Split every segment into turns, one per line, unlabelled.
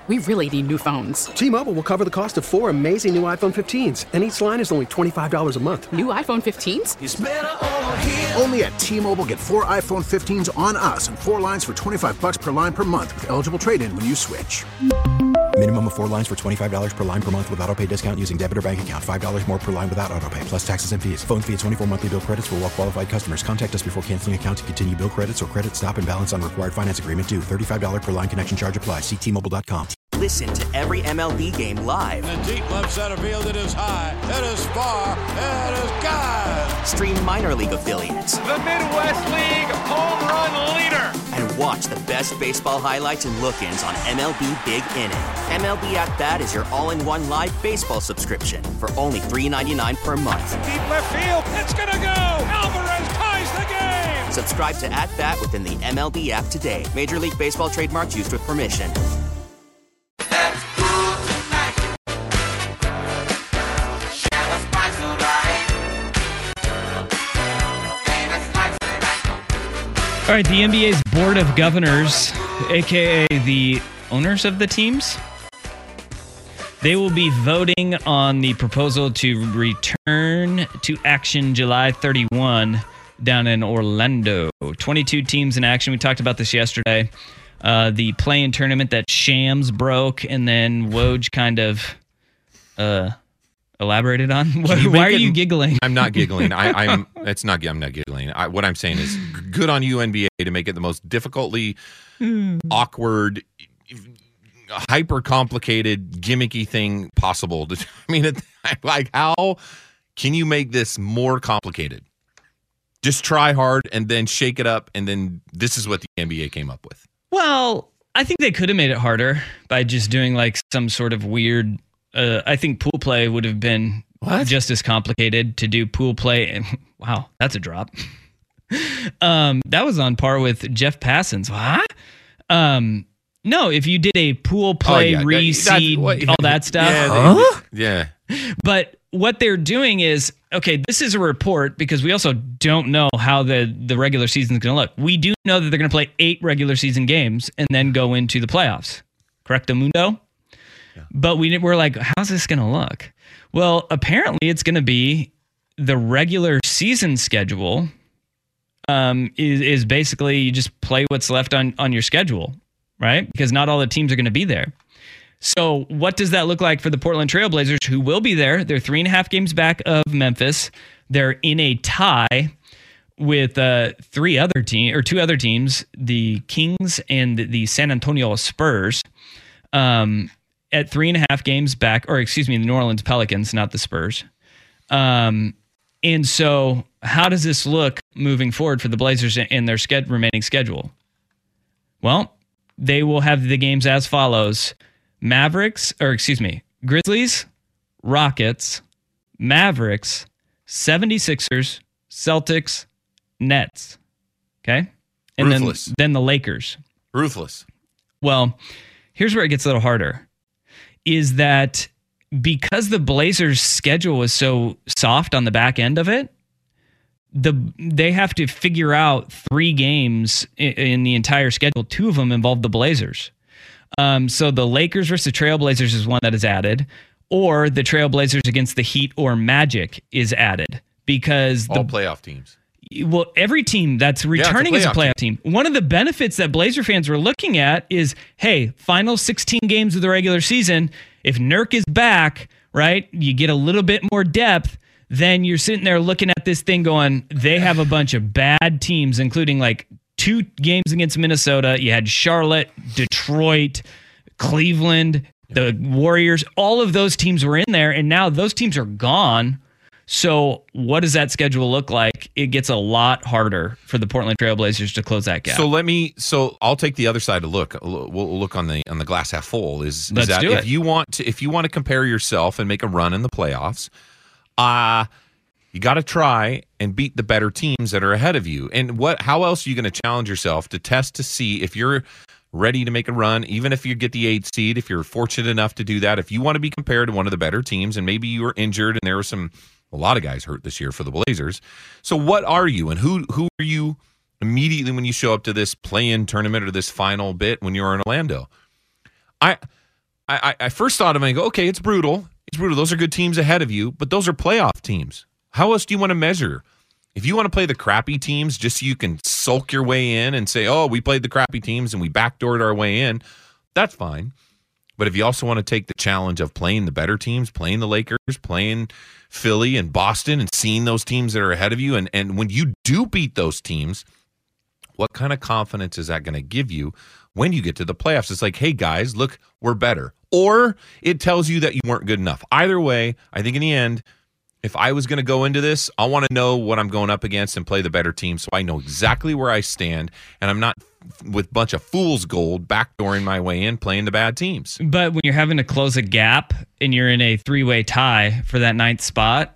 We really need new phones.
T-Mobile will cover the cost of 4 amazing new iPhone 15s, and each line is only $25 a month.
New iPhone 15s?
It's better over here.
Only at T-Mobile, get 4 iPhone 15s on us and 4 lines for $25 per line per month with eligible trade-in when you switch.
Minimum of 4 lines for $25 per line per month with autopay discount using debit or bank account. $5 more per line without autopay, plus taxes and fees. Phone fee at 24 monthly bill credits for well-qualified customers. Contact us before canceling account to continue bill credits or credit stop and balance on required finance agreement due. $35 per line connection charge applies. See T-Mobile.com.
Listen to every MLB game live.
In the deep left center field, it is high, it is far, it is gone.
Stream minor league affiliates.
The Midwest League home run leader.
And watch the best baseball highlights and look-ins on MLB Big Inning. MLB At Bat is your all-in-one live baseball subscription for only $3.99 per month.
Deep left field, it's gonna go. Alvarez ties the game.
Subscribe to At Bat within the MLB app today. Major League Baseball trademarks used with permission.
All right, the NBA's Board of Governors, a.k.a. the owners of the teams, they will be voting on the proposal to return to action July 31 down in Orlando. 22 teams in action. We talked about this yesterday. The play-in tournament that Shams broke, and then Woj kind of elaborated on. Why are you giggling?
I'm not giggling. I'm not giggling. What I'm saying is, good on you, NBA, to make it the most difficultly awkward, hyper complicated, gimmicky thing possible. I mean, like, how can you make this more complicated? Just try hard and then shake it up, and then this is what the NBA came up with.
Well, I think they could have made it harder by just doing like some sort of weird. I think pool play would have been just as complicated to do pool play. And wow, that's a drop. That was on par with Jeff Passon's. What? No, if you did a pool play, reseed, all that stuff.
Yeah.
But what they're doing is, okay, this is a report because we also don't know how the regular season is going to look. We do know that they're going to play 8 regular season games and then go into the playoffs. Correctamundo? But we're like, how's this going to look? Well, apparently it's going to be the regular season schedule is basically you just play what's left on your schedule, right? Because not all the teams are going to be there. So what does that look like for the Portland Trail Blazers, who will be there? They're 3.5 games back of Memphis. They're in a tie with 2 other teams, the Kings and the San Antonio Spurs. At 3.5 games back, or excuse me, the New Orleans Pelicans, not the Spurs. And so how does this look moving forward for the Blazers in their remaining schedule? Well, they will have the games as follows. Grizzlies, Rockets, Mavericks, 76ers, Celtics, Nets. Okay? And
Ruthless.
Then the Lakers.
Ruthless.
Well, here's where it gets a little harder. Is that because the Blazers' schedule was so soft on the back end of it, they have to figure out 3 games in the entire schedule. 2 of them involve the Blazers. So the Lakers versus the Trailblazers is one that is added, or the Trailblazers against the Heat or Magic is added because
all playoff teams.
Well, every team that's returning is a playoff team. One of the benefits that Blazer fans were looking at is, hey, final 16 games of the regular season, if Nurk is back, right, you get a little bit more depth, then you're sitting there looking at this thing going, they have a bunch of bad teams, including like 2 games against Minnesota. You had Charlotte, Detroit, Cleveland, the Warriors. All of those teams were in there, and now those teams are gone. So what does that schedule look like? It gets a lot harder for the Portland Trail Blazers to close that gap.
So I'll take the other side to look. We'll look on the glass half full. Is that if you want to compare yourself and make a run in the playoffs, you got to try and beat the better teams that are ahead of you. And how else are you going to challenge yourself to test to see if you're ready to make a run, even if you get the 8th seed, if you're fortunate enough to do that, if you want to be compared to one of the better teams, and maybe you were injured and there were a lot of guys hurt this year for the Blazers. So what are you, and who are you immediately when you show up to this play-in tournament or this final bit when you're in Orlando? I first thought of it and go, okay, it's brutal. It's brutal. Those are good teams ahead of you, but those are playoff teams. How else do you want to measure? If you want to play the crappy teams just so you can sulk your way in and say, oh, we played the crappy teams and we backdoored our way in, that's fine. But if you also want to take the challenge of playing the better teams, playing the Lakers, playing Philly and Boston and seeing those teams that are ahead of you, and when you do beat those teams, what kind of confidence is that going to give you when you get to the playoffs? It's like, hey, guys, look, we're better. Or it tells you that you weren't good enough. Either way, I think in the end, if I was going to go into this, I want to know what I'm going up against and play the better team so I know exactly where I stand, and I'm not with a bunch of fool's gold backdooring my way in playing the bad teams.
But when you're having to close a gap and you're in a 3-way tie for that 9th spot,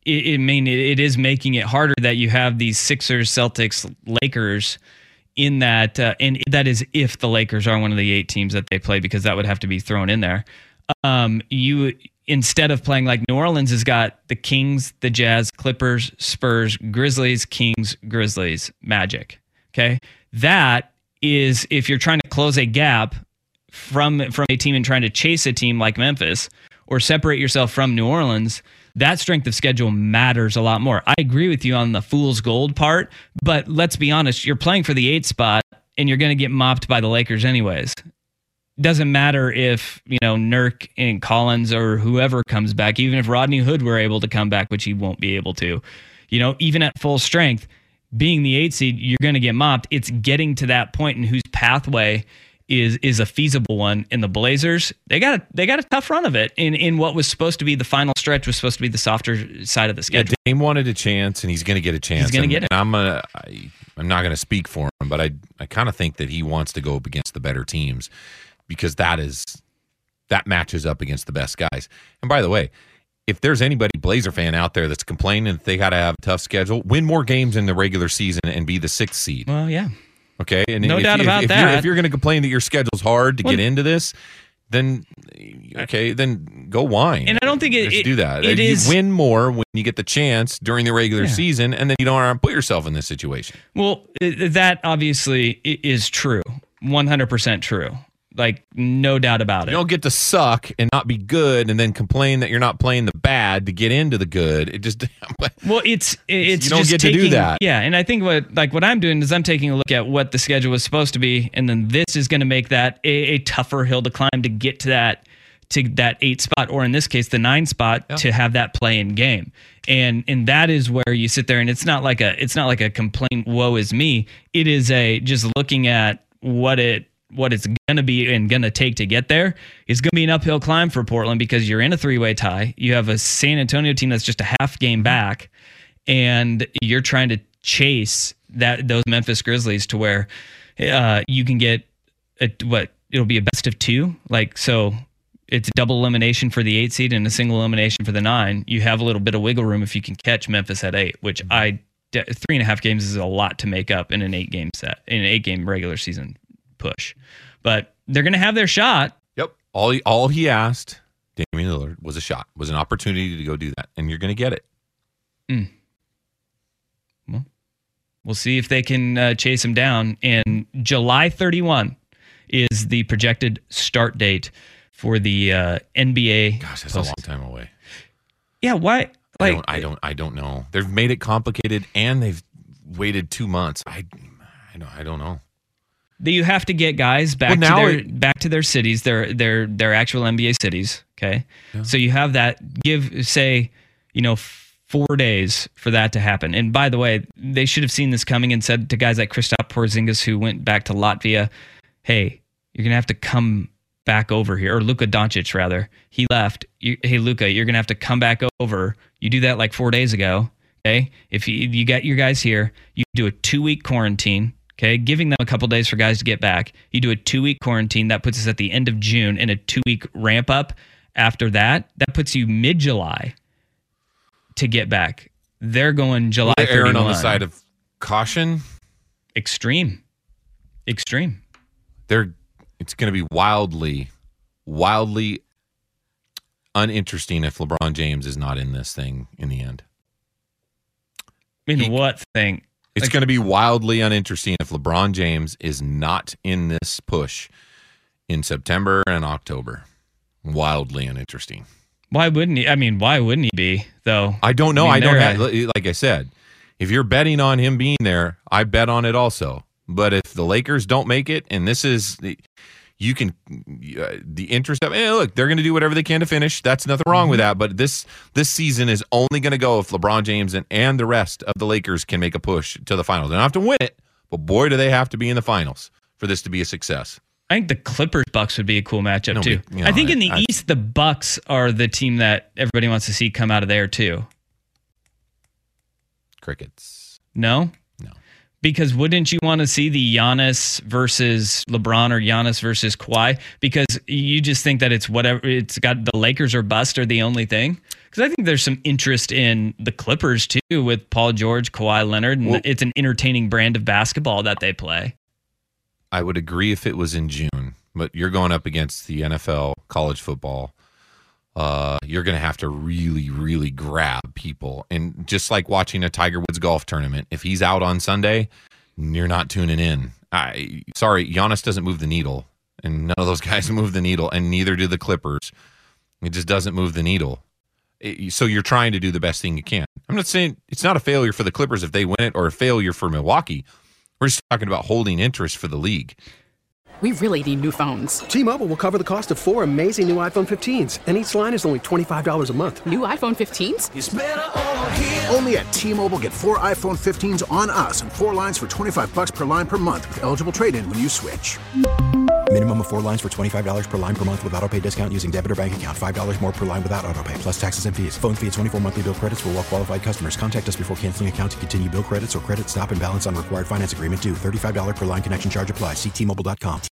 it is making it harder that you have these Sixers, Celtics, Lakers in that, and that is if the Lakers are one of the 8 teams that they play, because that would have to be thrown in there. You instead of playing like New Orleans has got the Kings, the Jazz, Clippers, Spurs, Grizzlies, Kings, Grizzlies, Magic. Okay, that is if you're trying to close a gap from a team and trying to chase a team like Memphis or separate yourself from New Orleans. That strength of schedule matters a lot more. I agree with you on the fool's gold part, but let's be honest, you're playing for the 8th spot and you're going to get mopped by the Lakers anyways. Doesn't matter if, Nurk and Collins or whoever comes back, even if Rodney Hood were able to come back, which he won't be able to, even at full strength, being the 8th seed, you're going to get mopped. It's getting to that point in whose pathway is a feasible one. And the Blazers, they got a tough run of it in what was supposed to be the final stretch, was supposed to be the softer side of the schedule.
Yeah, Dame wanted a chance, and he's going to get a chance.
He's going to get it.
I'm not going to speak for him, but I kind of think that he wants to go up against the better teams because that matches up against the best guys. And by the way, if there's anybody Blazer fan out there that's complaining that they got to have a tough schedule, win more games in the regular season and be the 6th seed.
Well, yeah.
Okay, and
no doubt about that.
If you're going to complain that your schedule's hard to get into this, then go whine.
And I don't think
just do that. You win more when you get the chance during the regular season, and then you don't want to put yourself in this situation.
Well, that obviously is true, 100% true. Like, no doubt about it.
You don't get to suck and not be good and then complain that you're not playing the bad to get into the good. It just
well, it's
you don't
just
get to do that.
Yeah, and I think what I'm doing is I'm taking a look at what the schedule was supposed to be, and then this is going to make that a tougher hill to climb to get to that 8th spot, or in this case, the 9th spot, to have that play in game. And that is where you sit there, and it's not like a complaint, woe is me. It is just looking at what it's going to be and going to take to get there. It's going to be an uphill climb for Portland because you're in a 3-way tie. You have a San Antonio team that's just a half game back, and you're trying to chase those Memphis Grizzlies to where you can get it'll be a best of 2. So it's double elimination for the 8th seed and a single elimination for the 9. You have a little bit of wiggle room if you can catch Memphis at 8, which 3.5 games is a lot to make up in an 8-game regular season push, but they're going to have their shot.
Yep. All he asked, Damian Lillard, was a shot, was an opportunity to go do that, and you're going to get it.
Well, we'll see if they can chase him down. And July 31 is the projected start date for the NBA.
Gosh, that's a long time away.
Yeah. Why?
I don't know. They've made it complicated, and they've waited 2 months. I don't know.
You have to get guys back to their cities, their actual NBA cities. Okay, so you have that. Say 4 days for that to happen. And by the way, they should have seen this coming and said to guys like Kristaps Porzingis, who went back to Latvia, "Hey, you're gonna have to come back over here." Or Luka Doncic, rather, he left. Hey, Luka, you're gonna have to come back over. You do that like 4 days ago. Okay, if you got your guys here, you do a 2-week quarantine. Okay, giving them a couple days for guys to get back. You do a 2-week quarantine. That puts us at the end of June, and a 2-week ramp up after that. That puts you mid-July to get back. They're going July 31.
Erring on the side of caution.
Extreme. It's going
to be wildly uninteresting if LeBron James is not in this thing in the end.
What thing?
It's going to be wildly uninteresting if LeBron James is not in this push in September and October. wildly uninteresting.
Why wouldn't he? I mean, why wouldn't he be, though?
I don't know. I don't have, like I said, if you're betting on him being there, I bet on it also. But if the Lakers don't make it, and this is, you can, the interest of, look, they're going to do whatever they can to finish. That's nothing wrong with that. But this season is only going to go if LeBron James and the rest of the Lakers can make a push to the finals. They don't have to win it, but boy, do they have to be in the finals for this to be a success.
I think the Clippers-Bucks would be a cool matchup, too. I think in the East, the Bucks are the team that everybody wants to see come out of there, too.
Crickets.
No?
No.
Because wouldn't you want to see the Giannis versus LeBron or Giannis versus Kawhi? Because you just think that it's whatever, it's got the Lakers or bust are the only thing? Because I think there's some interest in the Clippers, too, with Paul George, Kawhi Leonard, and it's an entertaining brand of basketball that they play.
I would agree if it was in June, but you're going up against the NFL, college football. You're going to have to really, really grab people. And just like watching a Tiger Woods golf tournament, if he's out on Sunday, you're not tuning in. Sorry, Giannis doesn't move the needle, and none of those guys move the needle, and neither do the Clippers. It just doesn't move the needle. So you're trying to do the best thing you can. I'm not saying it's not a failure for the Clippers if they win it or a failure for Milwaukee. We're just talking about holding interest for the league.
We really need new phones.
T-Mobile will cover the cost of 4 amazing new iPhone 15s, and each line is only $25 a month.
New iPhone 15s?
It's better over here. Only at T-Mobile, get 4 iPhone 15s on us and 4 lines for $25 per line per month with eligible trade-in when you switch.
Minimum of 4 lines for $25 per line per month with autopay discount using debit or bank account. $5 more per line without autopay, plus taxes and fees. Phone fee at 24 monthly bill credits for well-qualified customers. Contact us before canceling account to continue bill credits or credit stop and balance on required finance agreement due. $35 per line connection charge applies. See T-Mobile.com.